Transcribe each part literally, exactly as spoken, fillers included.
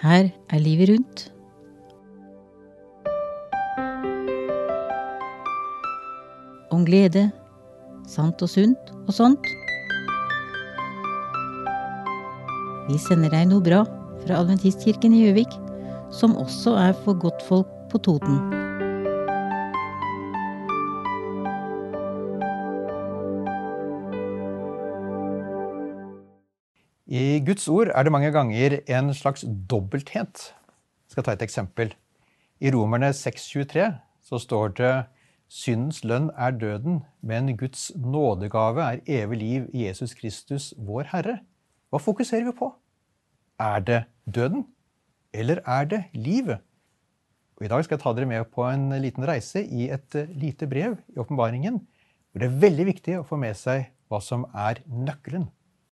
Her er livet rundt. Om glede, sant og sunt og sånt. Vi sender deg noe bra fra Adventistkirken i Gjøvik, som også er for godtfolk på Toten. I Guds ord er det mange ganger en slags dobbelthet. Jeg skal ta et eksempel. I Romerne seks tjuetre så står det: Syndens lønn er døden, men Guds nådegave er evig liv i Jesus Kristus, vår Herre. Hva fokuserer vi på? Er det døden, eller er det livet? Og i dag skal jeg ta dere med på en liten reise i et lite brev i åpenbaringen, hvor det er veldig viktig å få med seg hva som er nøkkelen.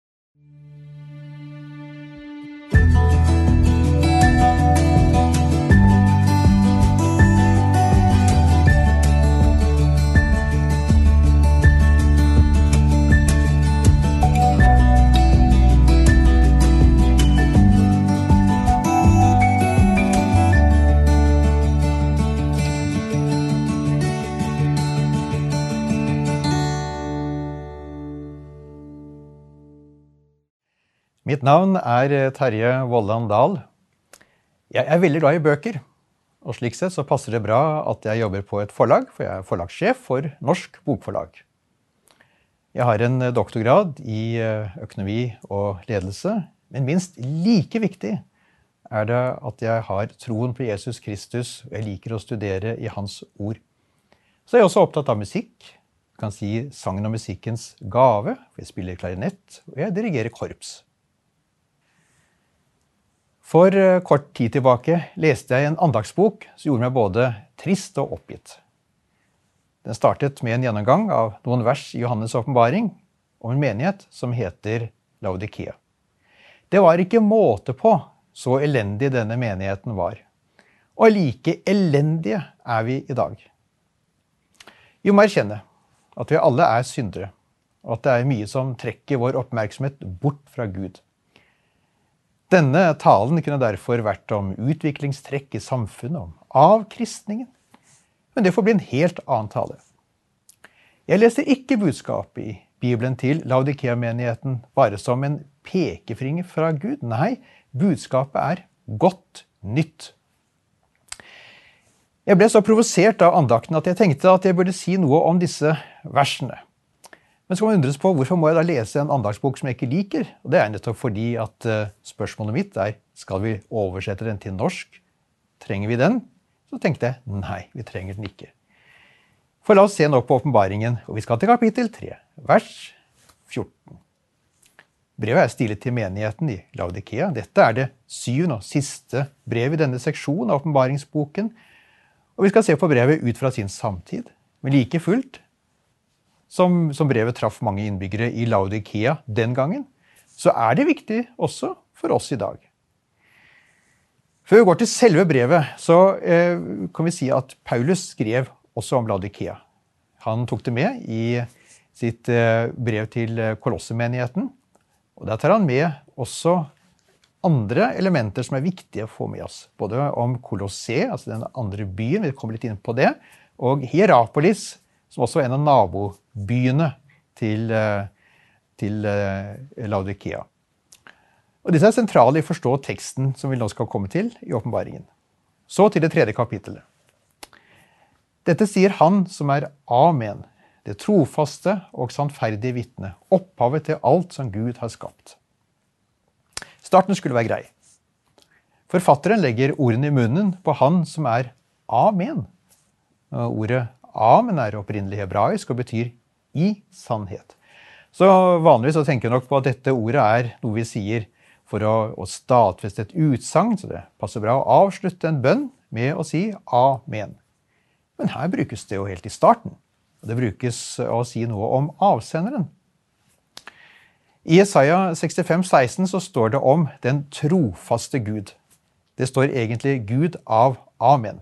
Mitt navn er Terje Vollan Dahl. Jeg er veldig glad i bøker, og slik sett så passer det bra at jeg jobber på et forlag, for jeg er forlagssjef for Norsk Bokforlag. Jeg har en doktorgrad i økonomi og ledelse, men minst like viktig er det at jeg har troen på Jesus Kristus, og jeg liker å studere i hans ord. Så er jeg også opptatt av musikk, jeg kan si sangen og musikkens gave, for jeg spiller klarinett, og jeg dirigerer korps. For kort tid tilbake leste jeg en andagsbok som gjorde meg både trist og oppgitt. Den startet med en gjennomgang av noen vers i Johannes åpenbaring om en menighet som heter Laodikea. Det var ikke måte på så elendig denne menigheten var. Og like elendige er vi i dag. Vi må erkjenne at vi alle er syndere, og at det er mye som trekker vår oppmerksomhet bort fra Gud. Denne talen kunne derfor vært om utviklingstrekk i samfunnet, om avkristningen, men det får bli en helt annen tale. Jeg leser ikke budskapet i Bibelen til Laodikea-menigheten bare som en pekefinger fra Gud. Nei, budskapet er godt nytt. Jeg ble så provosert av andakten at jeg tenkte at jeg burde si noe om disse versene. Men så kan man undres på hvorfor må jeg da lese en andagsbok som jeg ikke liker? Og det er nettopp fordi at uh, spørsmålet mitt er, skal vi oversette den til norsk? Trenger vi den? Så tenkte jeg, nei, vi trenger den ikke. For la oss se nå på åpenbaringen, og vi skal til kapittel tre, vers fjorten. Brevet er stilet til menigheten i Laodikea. Dette er det syvende og siste brev i denne seksjonen av åpenbaringsboken. Og vi skal se på brevet ut fra sin samtid, men like fullt, Som, som brevet traff mange innbyggere i Laodikea den gangen, så er det viktig også for oss i dag. Før vi går til selve brevet, så eh, kan vi si at Paulus skrev også om Laodikea. Han tok det med i sitt eh, brev til Kolossemenigheten, og der tar han med også andre elementer som er viktige å få med oss. Både om Kolosse, altså den andre byen, vi kommer litt inn på det, og Hierapolis, som også er en av nabobyene til, til Laodikea. Og disse er sentrale i å forstå teksten som vi nå skal komme til i åpenbaringen. Så til det tredje kapittelet. Dette sier han som er Amen, det trofaste og sannferdige vitne, opphavet til alt som Gud har skapt. Starten skulle være grei. Forfatteren legger ordene i munnen på han som er Amen. Ordet Amen er opprinnelig hebraisk og betyr i sannhet. Så vanligvis så tenker jeg nok på at dette ordet er noe vi sier for å, å stadfeste et utsagn, så det passer bra å avslutte en bønn med å si Amen. Men her brukes det jo helt i starten. Og det brukes å si noe om avsenderen. I Jesaja sekstifem seksten så står det om den trofaste Gud. Det står egentlig Gud av Amen.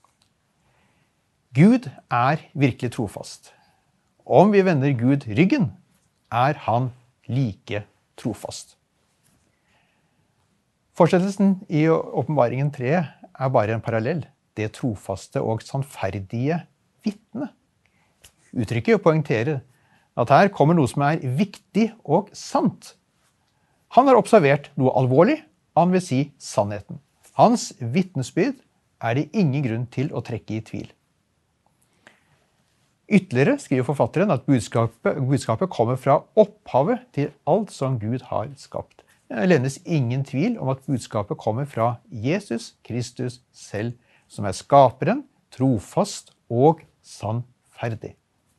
Gud er virkelig trofast. Om vi vender Gud ryggen, er han like trofast. Fortsettelsen i Åpenbaringen tre er bare en parallell. Det trofaste og sannferdige vitne. Uttrykket poengterer at her kommer noe som er viktig og sant. Han har observert noe alvorlig, han vil si sannheten. Hans vitnesbyrd er det ingen grunn til å trekke i tvil. Ytterligere skriver forfatteren at budskapet, budskapet kommer fra opphavet til alt som Gud har skapt. Det lendes ingen tvil om at budskapet kommer fra Jesus Kristus selv, som er skaperen, trofast og sannferdig.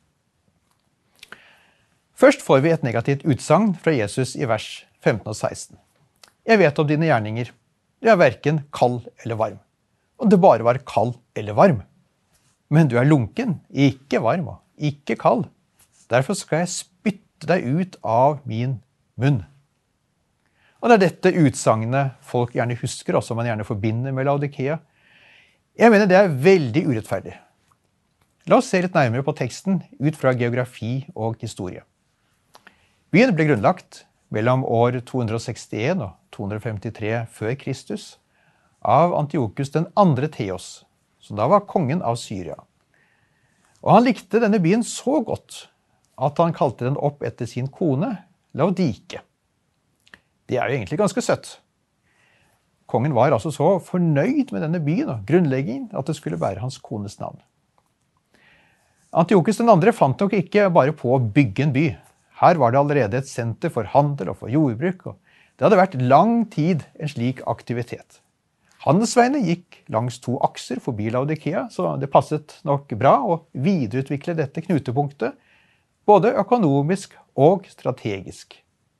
Først får vi et negativt utsagn fra Jesus i vers femten og seksten. Jeg vet om dine gjerninger. Du er hverken kald eller varm. Om det bare var kald eller varm. Men du er lunken, ikke varm og ikke kald. Derfor skal jeg spytte deg ut av min munn. Og det er dette utsagnet folk gjerne husker, og som man gjerne forbinder med Laodikea. Jeg mener det er veldig urettferdig. La oss se litt nærmere på teksten ut fra geografi og historie. Byen ble grunnlagt mellom år to hundre sekstien og to hundre femtitre før Kristus av Antiochus den andre Theos, som da var kongen av Syria. Og han likte denne byen så godt at han kalte den opp etter sin kone, Laodike. Det er jo egentlig ganske søtt. Kongen var altså så fornøyd med denne byen og grunnleggingen at det skulle bære hans kones navn. Antiochus den andre fant nok ikke bare på å bygge en by. Her var det allerede et senter for handel og for jordbruk, og det hadde vært lang tid en slik aktivitet. Handelsveiene gikk langs to akser forbi Laodikea, så det passet nok bra å videreutvikle dette knutepunktet, både økonomisk og strategisk.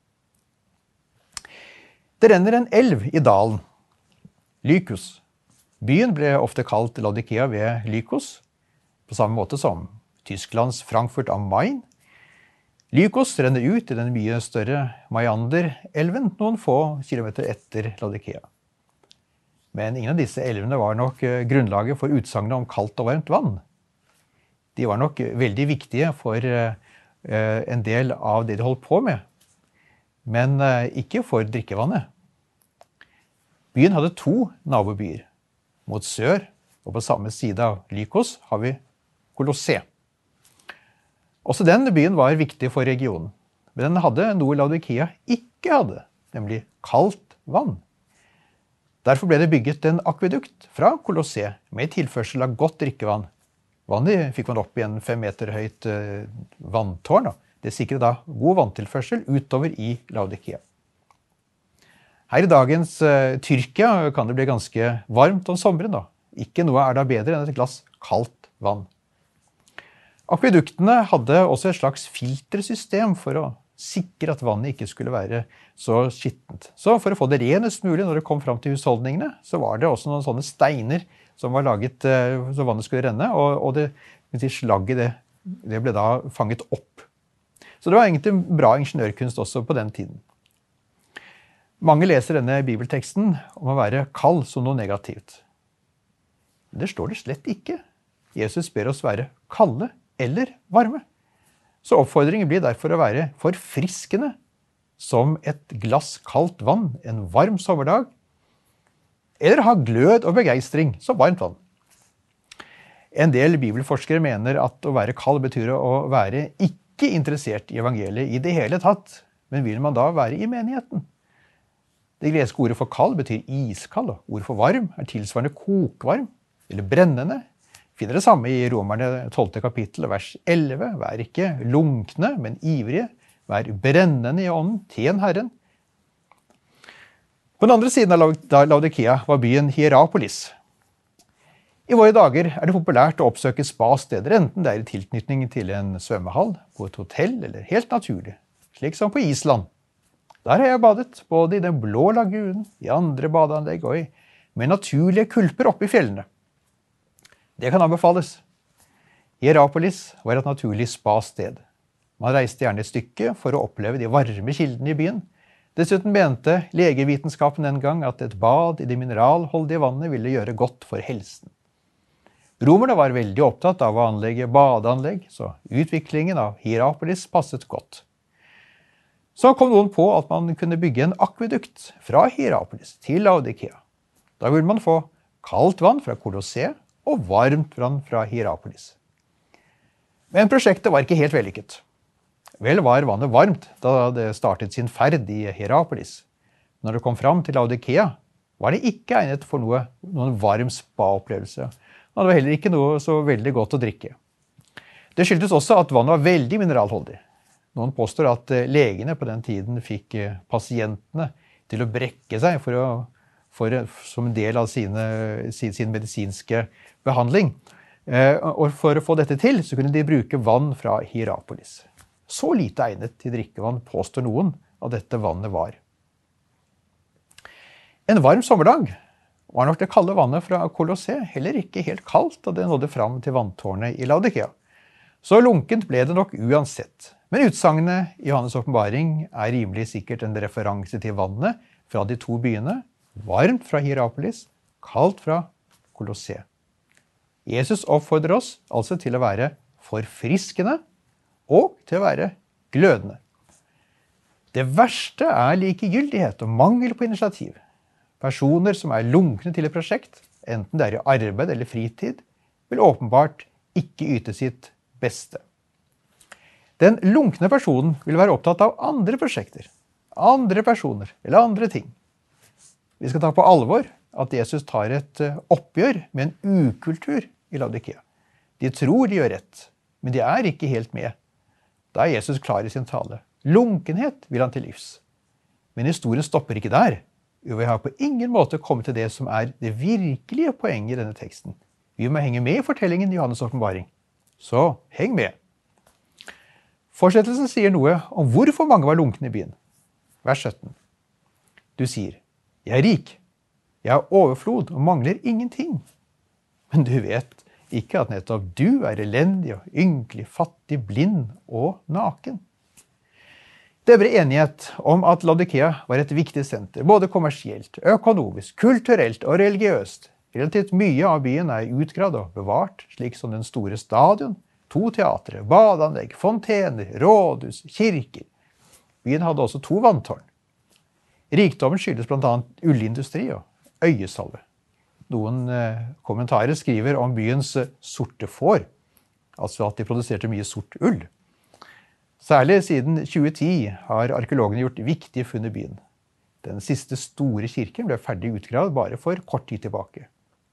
Det renner en elv i dalen, Lykos. Byen ble ofte kalt Laodikea ved Lykos, på samme måte som Tysklands Frankfurt am Main. Lykos renner ut i den mye større Meander-elven noen få kilometer etter Laodikea. Men ingen av disse elvene var nok grunnlaget for utsagnet om kaldt og varmt vann. De var nok veldig viktige for en del av det de holdt på med, men ikke for drikkevannet. Byen hadde to nabobyer. Mot sør og på samme side av Lykos har vi Kolosse. Også denne byen var viktig for regionen, men den hadde noe Laodikea ikke hadde, nemlig kaldt vann. Derfor ble det bygget en akvedukt fra Kolosse med tilførsel av godt drikkevann. Vannet fikk man opp i en fem meter høyt uh, vanntårn. Det sikret da god vanntilførsel utover i Laodikea. Her i dagens uh, Tyrkia kan det bli ganske varmt om sommeren. Da. Ikke noe er da bedre enn et glass kaldt vann. Akveduktene hadde også et slags filtersystem for å sikre at vannet ikke skulle være så skittent. Så for å få det renest mulig når det kom fram til husholdningene, så var det også noen sånne steiner som var laget så vannet skulle renne, og, og det, det slagget det, det ble da fanget opp. Så det var egentlig bra ingeniørkunst også på den tiden. Mange leser denne bibelteksten om å være kald som noe negativt. Men det står det slett ikke. Jesus ber oss være kalde eller varme. Så oppfordringen blir derfor å være forfriskende, som et glass kaldt vann en varm sommerdag, eller ha glød og begeistring som varmt vann. En del bibelforskere mener at å være kald betyr å være ikke interessert i evangeliet i det hele tatt, men vil man da være i menigheten? Det greske ordet for kald betyr iskald, og ordet for varm er tilsvarende kokvarm, eller brennende. Finner det samme i Romerne tolvte kapittel, vers elleve. Vær ikke lunkne, men ivrige. Vær brennende i ånden, tjen Herren. På den andre siden av Laodikea var byen Hierapolis. I våre dager er det populært å oppsøke spa-steder, enten det er i tilknytning til en svømmehall, på et hotell eller helt naturlig, slik som på Island. Der har jeg badet, både i den blå lagunen, i andre badeanlegg og i med naturlige kulper oppe i fjellene. Det kan anbefales. Hierapolis var et naturlig spa-sted. Man reiste gjerne et stykke for å oppleve de varme kildene i byen. Dessuten mente legevitenskapen den gang at et bad i det mineralholdige vannet ville gjøre godt for helsen. Romerne var veldig opptatt av å anlegge badeanlegg, så utviklingen av Hierapolis passet godt. Så kom noen på at man kunne bygge en akvedukt fra Hierapolis til Laodikea. Da ville man få kaldt vann fra Kolosseum og varmt vann fra Hierapolis. Men prosjektet var ikke helt vellykket. Vel var vannet varmt da det startet sin ferd i Hierapolis. Når det kom fram til Laodikea, var det ikke egnet for noe, noen varm spa-opplevelse. Og det var heller ikke noe så veldig godt å drikke. Det skyldtes også at vannet var veldig mineralholdig. Noen påstår at legene på den tiden fikk pasientene til å brekke seg for å, for, som en del av sine, sin, sin medisinske behandling. Og for å få dette til, så kunne de bruke vann fra Hierapolis. Så lite egnet til drikkevann påstår noen at dette vannet var. En varm sommerdag var nok det kalde vannet fra Kolosseum heller ikke helt kaldt da det nådde fram til vanntårnet i Laodikea. Så lunkent ble det nok uansett. Men utsagnet i Johannes' åpenbaring er rimelig sikkert en referanse til vannet fra de to byene, varmt fra Hierapolis, kaldt fra Kolosseum. Jesus oppfordrer oss altså til å være forfriskende og til å være glødende. Det verste er likegyldighet og mangel på initiativ. Personer som er lunkne til et prosjekt, enten det er i arbeid eller fritid, vil åpenbart ikke yte sitt beste. Den lunkne personen vil være opptatt av andre prosjekter, andre personer eller andre ting. Vi skal ta på alvor at Jesus tar et oppgjør med en ukultur i Laodikea. De tror de gjør rett, men de er ikke helt med. Da er Jesus klar i sin tale. Lunkenhet vil han til livs. Men historien stopper ikke der. Jo, vi har på ingen måte kommet til det som er det virkelige poenget i denne teksten. Vi må henge med i fortellingen i Johannes' åpenbaring. Så heng med. Fortsettelsen sier noe om hvorfor mange var lunkne i byen. Vers sytten. Du sier, jeg er rik, jeg har overflod og mangler ingenting. Men du vet ikke at nettopp du er elendig og ynkelig, fattig, blind og naken. Det ble enighet om at Laodikea var et viktig senter, både kommersielt, økonomisk, kulturelt og religiøst. Relativt mye av byen er utgravd og bevart, slik som den store stadion, to teatre, badeanlegg, fontener, rådhus, kirker. Byen hadde også to vanntårn. Rikdommen skyldes blant annet ullindustri og øyesalve. Noen eh, kommentarer skriver om byens sorte får, altså at de produserte mye sort ull. Særlig siden tjue ti har arkeologene gjort viktige funn i byen. Den siste store kirken ble ferdig utgravd bare for kort tid tilbake.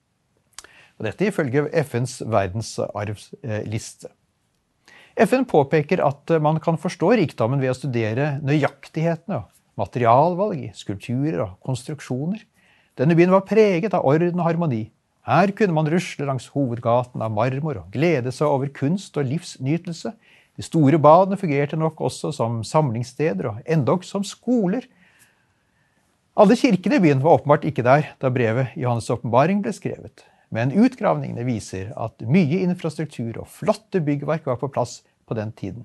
Og dette ifølge F N's verdensarvsliste. F N påpeker at man kan forstå rikdommen ved å studere nøyaktighetene og materialvalg i skulpturer og konstruksjoner. Denne byen var preget av orden og harmoni. Her kunne man rusle langs hovedgaten av marmor og glede seg over kunst og livsnytelse. De store badene fungerte nok også som samlingssteder og endog som skoler. Alle kirkene i byen var åpenbart ikke der da brevet i Johannes' åpenbaring ble skrevet. Men utgravningene viser at mye infrastruktur og flotte byggverk var på plass på den tiden.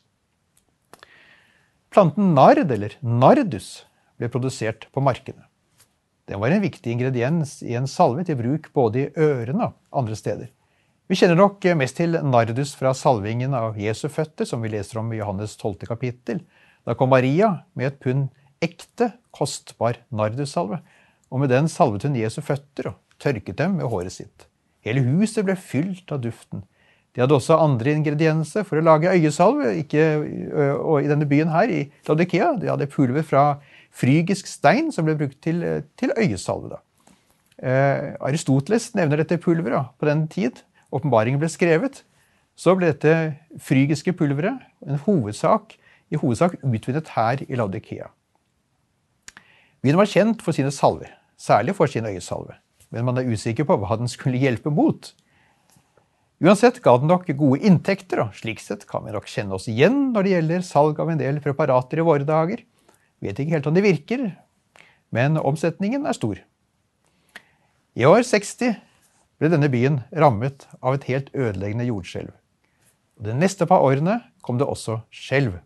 Planten nard, eller nardus, ble produsert på markene. Den var en viktig ingrediens i en salve til bruk både i ørene og andre steder. Vi kjenner nok mest til nardus fra salvingen av Jesu føtter, som vi leser om i Johannes tolvte kapittel. Da kom Maria med et pund ekte, kostbar nardussalve, og med den salvet hun Jesu føtter og tørket dem med håret sitt. Hele huset ble fylt av duften. De hadde også andre ingredienser for å lage øyesalve, ikke, og i denne byen her, i Laodikea. De hadde pulver fra frygisk stein som ble brukt til, til øyesalve. Da. Eh, Aristoteles nevner dette pulveret på den tid åpenbaringen ble skrevet. Så ble dette frygiske pulveret en hovedsak, i hovedsak utvinnet her i Laodikea. Byen var kjent for sine salver, særlig for sin øyesalve, men man er usikker på hva den skulle hjelpe mot. Uansett ga den nok gode inntekter, og slik sett kan vi nok kjenne oss igjen når det gjelder salg av en del preparater i våre dager. Vet ikke helt om det virker, men omsetningen er stor. I år seksti ble denne byen rammet av et helt ødeleggende jordskjelv. Og de neste par årene kom det også skjelv.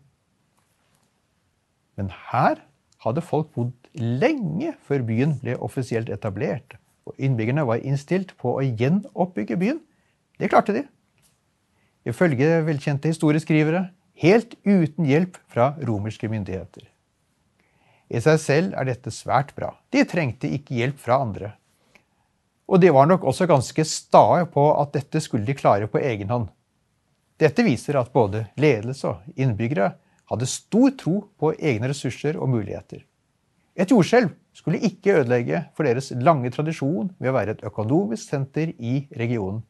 Men her hadde folk bodd lenge før byen ble offisielt etablert, og innbyggerne var innstilt på å gjenoppbygge byen. Det klarte de. Ifølge velkjente historieskrivere, helt uten hjelp fra romerske myndigheter. I seg selv er dette svært bra. De trengte ikke hjelp fra andre. Og de var nok også ganske stae på at dette skulle de klare på egen hånd. Dette viser at både ledelse og innbyggere hadde stor tro på egne ressurser og muligheter. Et jordskjelv skulle ikke ødelegge for deres lange tradisjon ved å være et økonomisk senter i regionen.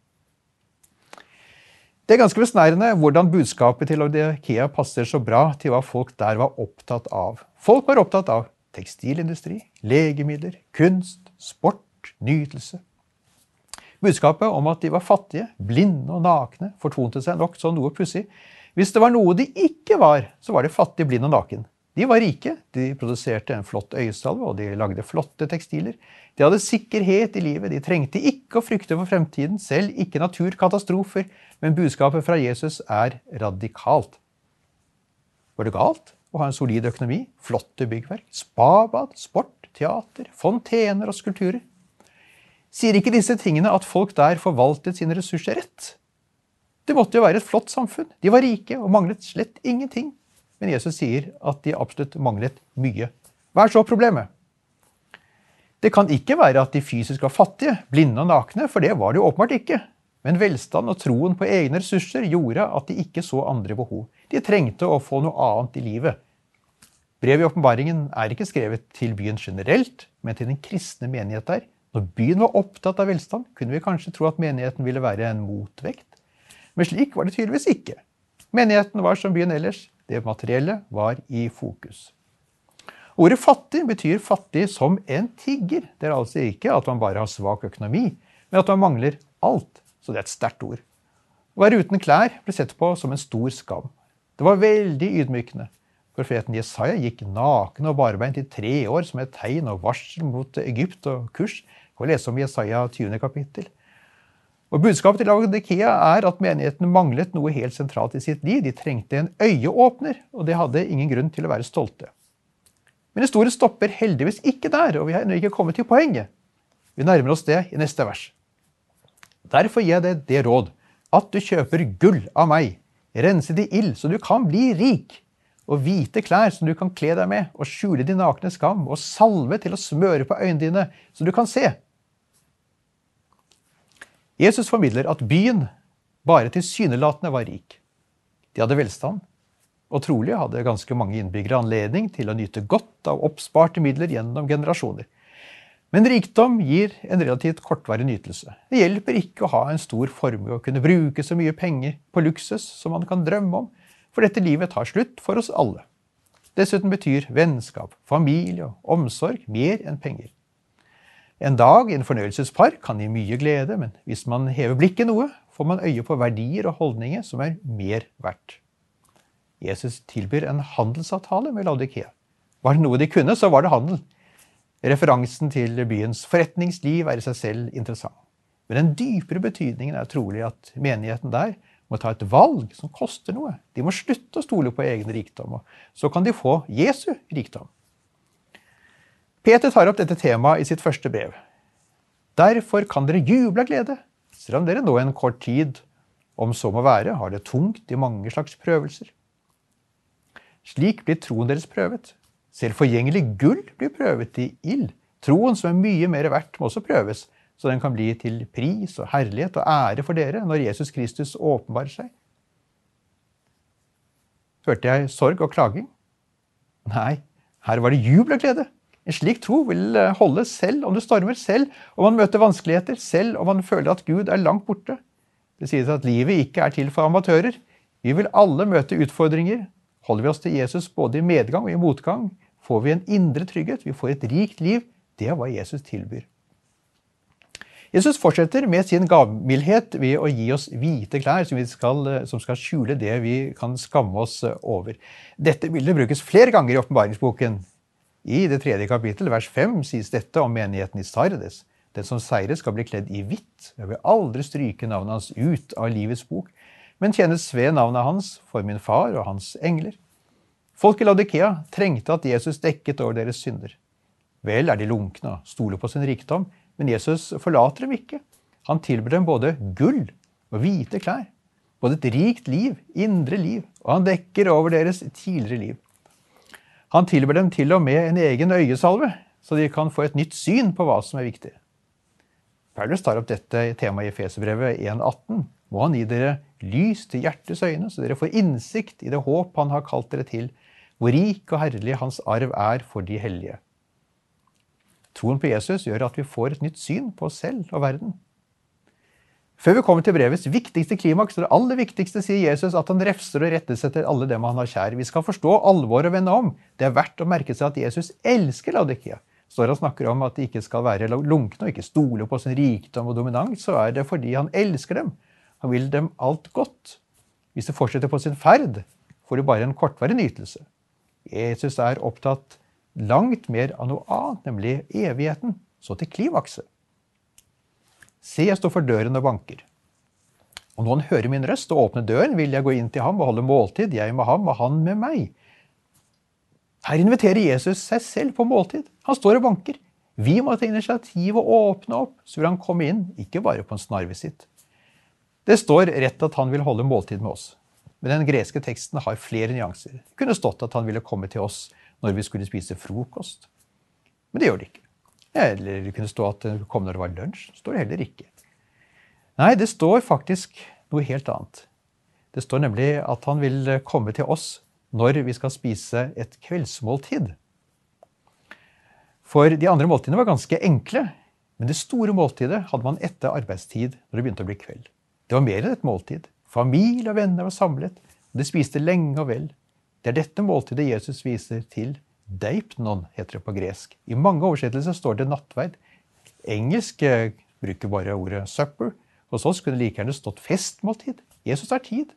Det er ganske besnærende hvordan budskapet til Laodikea passer så bra til hva folk der var opptatt av. Folk var opptatt av tekstilindustri, legemidler, kunst, sport, nytelse. Budskapet om at de var fattige, blinde og nakne fortonte seg nok som noe pussig. Hvis det var noe de ikke var, så var de fattige, blinde og naken. De var rike, de produserte en flott øyesalve, og de lagde flotte tekstiler. De hadde sikkerhet i livet, de trengte ikke å frykte for fremtiden, selv ikke naturkatastrofer, men budskapet fra Jesus er radikalt. Var det galt å ha en solid økonomi, flotte byggverk, spabad, sport, teater, fontener og skulpturer? Sier ikke disse tingene at folk der forvaltet sine ressurser rett? Det måtte jo være et flott samfunn. De var rike og manglet slett ingenting. Men Jesus sier at de absolutt manglet mye. Hva er så problemet? Det kan ikke være at de fysisk var fattige, blinde og nakne, for det var de åpenbart ikke. Men velstand og troen på egne ressurser gjorde at de ikke så andre behov. De trengte å få noe annet i livet. Brevet i åpenbaringen er ikke skrevet til byen generelt, men til den kristne menighet der. Når byen var opptatt av velstand, kunne vi kanskje tro at menigheten ville være en motvekt. Men slik var det tydeligvis ikke. Menigheten var som byen ellers. Det materielle var i fokus. Ordet fattig betyr fattig som en tigger. Det er altså ikke at man bare har svak økonomi, men at man mangler alt. Så det er et sterkt ord. Å være uten klær ble sett på som en stor skam. Det var veldig ydmykende. Profeten Jesaja gikk naken og barbeint i tre år som et tegn og varsel mot Egypt og Kurs. Vi får lese om Jesaja tyvende kapittel. Og budskapet til Laodikea er at menigheten manglet noe helt sentralt i sitt liv. De trengte en øyeåpner, og det hadde ingen grunn til å være stolte. Men historien stopper heldigvis ikke der, og vi har ennå ikke kommet til poenget. Vi nærmer oss det i neste vers. Derfor gir jeg deg det råd, at du kjøper gull av meg, renset i ild, så du kan bli rik, og hvite klær som du kan kle deg med, og skjule din nakne skam, og salve til å smøre på øynene dine, så du kan se. Jesus formidler at byen bare tilsynelatende var rik. De hadde velstand, og trolig hadde ganske mange innbyggere anledning til å nyte godt av oppsparte midler gjennom generasjoner. Men rikdom gir en relativt kortvarig nytelse. Det hjelper ikke å ha en stor formue og kunne bruke så mye penger på luksus som man kan drømme om, for dette livet tar slutt for oss alle. Dessuten betyr vennskap, familie og omsorg mer enn penger. En dag i en fornøyelsespark kan gi mye glede, men hvis man hever blikket noe, får man øye på verdier og holdninger som er mer verdt. Jesus tilbyr en handelsavtale med Laodikea. Var det noe de kunne, så var det handel. Referansen til byens forretningsliv er i seg selv interessant. Men den dypere betydningen er trolig at menigheten der må ta et valg som koster noe. De må slutte å stole på egen rikdom, og så kan de få Jesu rikdom. Peter tar opp dette temaet i sitt første brev. Derfor kan dere juble av glede, selv om dere nå en kort tid, om så må være, har det tungt i mange slags prøvelser. Slik blir troen deres prøvet. Selv forgjengelig gull blir prøvet i ild. Troen som er mye mer verdt må også prøves, så den kan bli til pris og herlighet og ære for dere når Jesus Kristus åpenbarer seg. Hørte jeg sorg og klaging? Nei, her var det jubel og glede. En slik tro vil holde selv om det stormer, selv om man møter vanskeligheter, selv om man føler at Gud er langt borte. Det sies at livet ikke er til for amatører. Vi vil alle møte utfordringer. Holder vi oss til Jesus både i medgang og i motgang, får vi en indre trygghet, vi får et rikt liv. Det er hva Jesus tilbyr. Jesus fortsetter med sin gavmildhet ved å gi oss hvite klær som, vi skal, som skal skjule det vi kan skamme oss over. Dette bildet brukes flere ganger i åpenbaringsboken. I det tredje kapittel, vers fem, sies dette om menigheten i Sardes. Den som seirer skal bli kledd i hvitt. Jeg vil aldri stryke navnet hans ut av livets bok, men kjennes ved navnet hans for min far og hans engler. Folk i Laodikea trengte at Jesus dekket over deres synder. Vel er de lunkne og stoler på sin rikdom, men Jesus forlater dem ikke. Han tilbyr dem både gull og hvite klær. både et rikt liv, indre liv, og han dekker over deres tidligere liv. Han tilber dem til og med en egen øyesalve, så de kan få et nytt syn på hva som er viktig. Paulus tar opp dette i temaet i Efeserbrevet en atten. Må han gi dere lys til hjertes øyne, så dere får innsikt i det håp han har kalt dere til, hvor rik og herlig hans arv er for de hellige. Troen på Jesus gjør at vi får et nytt syn på oss selv og verden. Før vi kommer til brevets viktigste klimaks, det aller viktigste, sier Jesus at han refser og rettesetter alle dem han har kjær. Vi skal forstå alvor og vende om. Det er verdt å merke seg at Jesus elsker Laodikia. Står han snakker om at de ikke skal være lunkne og ikke stole på sin rikdom og dominans, så er det fordi han elsker dem. Han vil dem alt godt. Hvis de fortsetter på sin ferd, får de bare en kortvarig nytelse. Jesus er opptatt langt mer av noe annet, nemlig evigheten, så til klimakset. Se, jeg står for døren og banker. Om noen hører min røst og åpner døren, vil jeg gå inn til ham og holde måltid, jeg med ham og han med meg. Her inviterer Jesus seg selv på måltid. Han står og banker. Vi må ta initiativ og åpne opp, så vil han komme inn, ikke bare på en snarvisitt. Det står rett at han vil holde måltid med oss. Men den greske teksten har flere nyanser. Det kunne stått at han ville komme til oss når vi skulle spise frokost. Men det gjør det ikke. Eller det kunne stå at det kom når det var lunsj. Det står det heller ikke. Nei, det står faktisk noe helt annet. Det står nemlig at han vil komme til oss når vi skal spise et kveldsmåltid. For de andre måltidene var ganske enkle, men det store måltidet hadde man etter arbeidstid når det begynte å bli kveld. Det var mer enn et måltid. Familie og venner var samlet, og de spiste lenge og vel. Det er dette måltidet Jesus viser til. Deipnon heter det på gresk. I mange oversettelser står det nattverd. Engelsk bruker bare ordet supper. Hos oss kunne like gjerne stått festmåltid. Jesus har tid.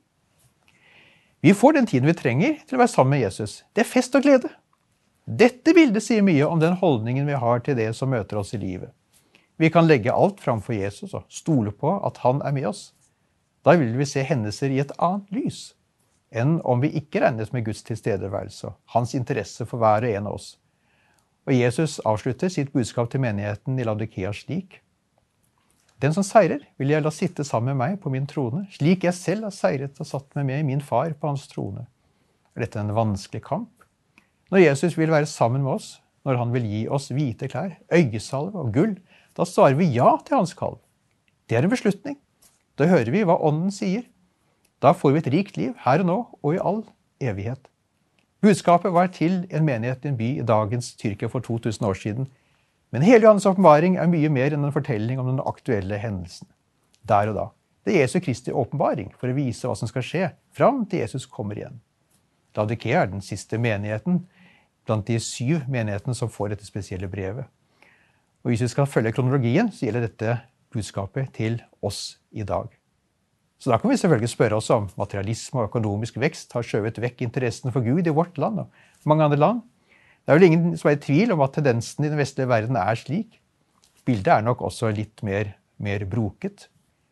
Vi får den tiden vi trenger til å være sammen med Jesus. Det er fest og glede. Dette bildet sier mye om den holdningen vi har til det som møter oss i livet. Vi kan legge alt framfor Jesus og stole på at han er med oss. Da vil vi se hendelser i et annet lys, enn om vi ikke regnet med Guds tilstedeværelse og hans interesse for hver og en av oss. Og Jesus avslutter sitt budskap til menigheten i Laodikia slik. Den som seirer vil jeg la sitte sammen med meg på min trone, slik jeg selv har seiret og satt meg med min far på hans trone. Er dette en vanskelig kamp? Når Jesus vil være sammen med oss, når han vil gi oss hvite klær, øyesalve og gull, da svarer vi ja til hans kall. Det er en beslutning. Da hører vi hva ånden sier. Da får vi et rikt liv her og nå og i all evighet. Budskapet var til en menighet i en by i dagens Tyrkia for to tusen år siden. Men hele Johannes' åpenbaring er mye mer enn en fortelling om den aktuelle hendelsen. Der og da. Det er Jesu Kristi åpenbaring for å vise hva som skal skje, fram til Jesus kommer igjen. Laodikia er den siste menigheten blant de syv menighetene som får dette spesielle brevet. Og hvis vi skal følge kronologien, så gjelder dette budskapet til oss i dag. Så da kan vi selvfølgelig spørre oss om materialisme og økonomisk vekst har skjøvet vekk interessen for Gud i vårt land og mange andre land. Det er vel ingen som er i tvil om at tendensen i den vestlige verden er slik. Bildet er nok også litt mer, mer broket.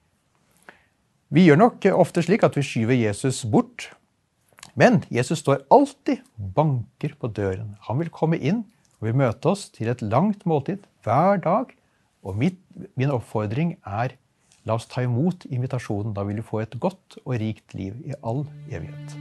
Vi gjør nok ofte slik at vi skyver Jesus bort. Men Jesus står alltid banker på døren. Han vil komme inn og vil møte oss til et langt måltid hver dag. Og mitt, min oppfordring er, la oss ta imot invitasjonen. Da vil vi få et godt og rikt liv i all evighet.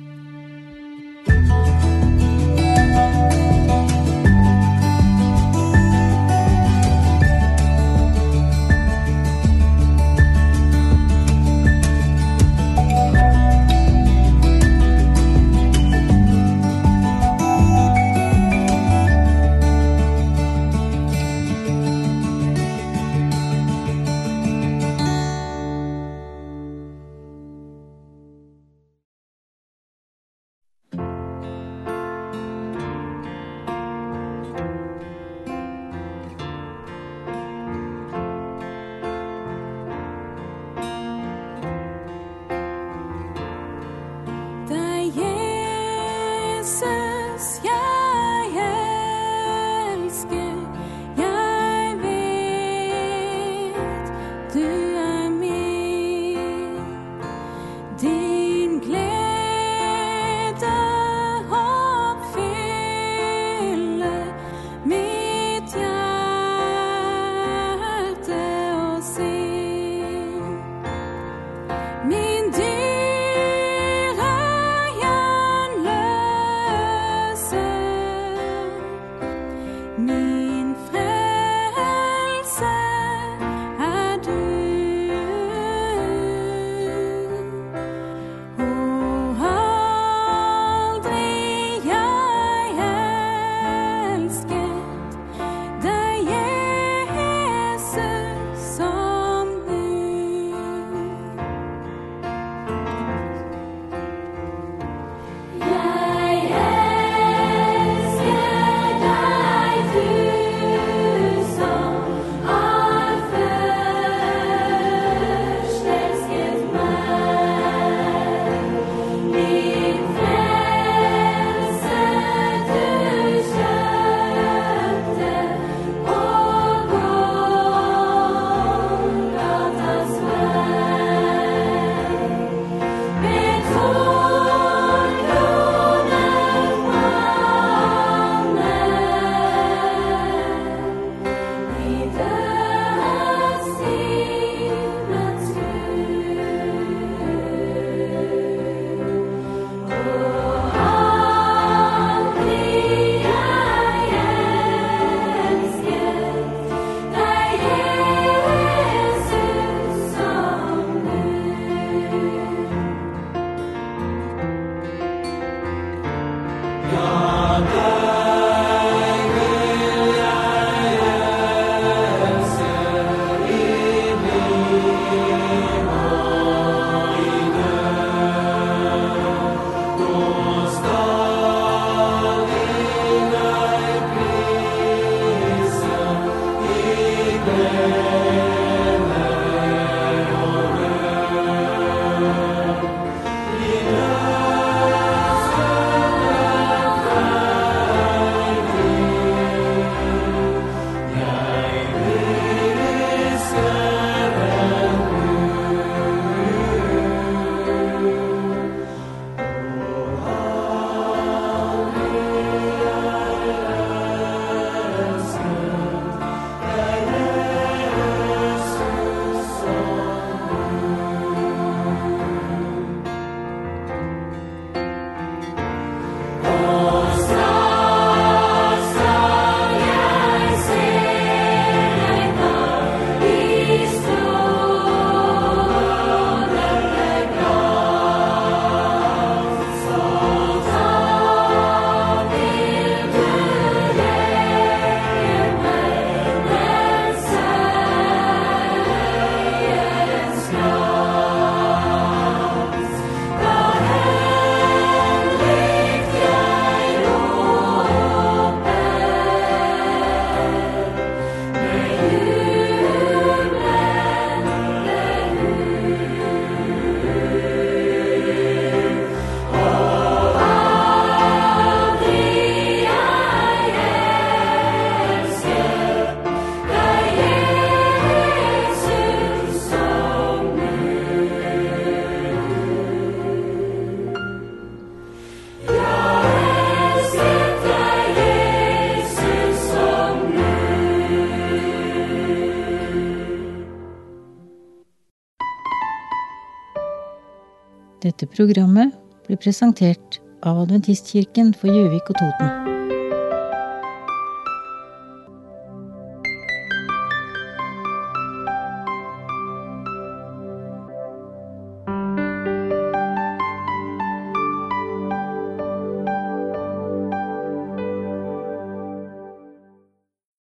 Dette programmet ble presentert av Adventistkirken for Gjøvik og Toten.